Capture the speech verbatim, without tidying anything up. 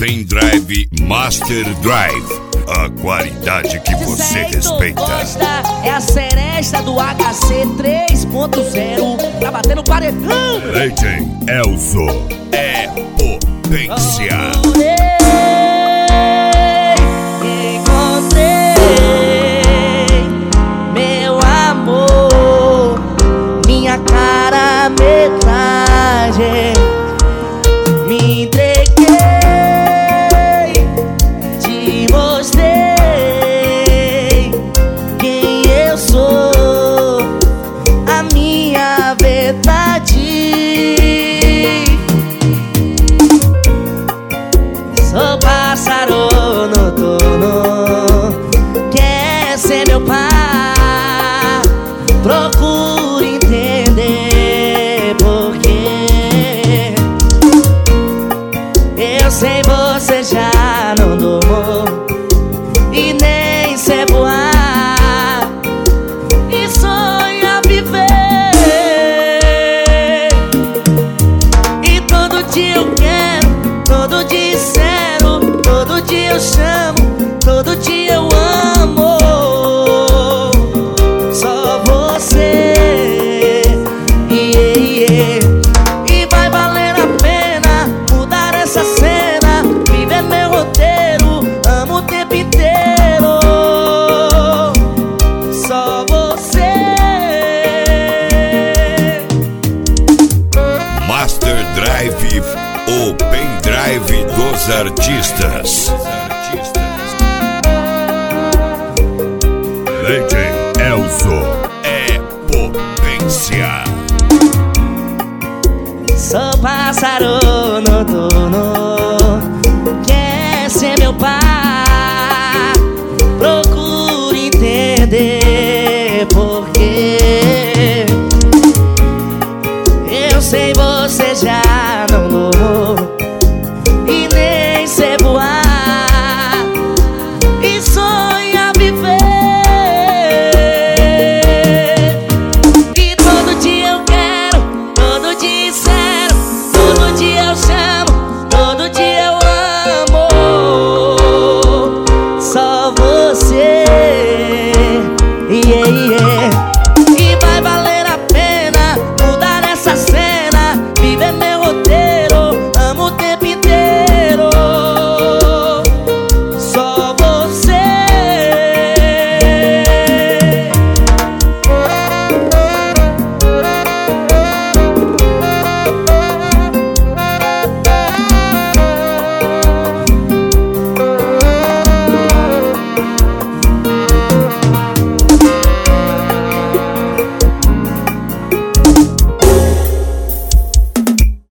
Pendrive Master Drive, a qualidade que você respeita. Costa é a seresta do H C três ponto zero, tá batendo paredão. D J Elzo é potência. Encontrei meu amor, minha cara metade. Me entreguei, te mostrei quem eu sou, a minha verdade. Sou pássaro noturno, quer ser meu par, procure entender porquê. Eu sem você já não durmo e nem sei voar, e sonho viver. E todo dia eu quero, todo dia espero, todo dia eu chamo, todo dia eu amo. Só você, yeah, yeah. E vai valer a pena mudar essa cena, viver meu roteiro, amo o tempo inteiro. Só você. Master Drive, o pendrive dos artistas. D J Elzo é potência. Sou pássaro noturno, quer ser meu pai,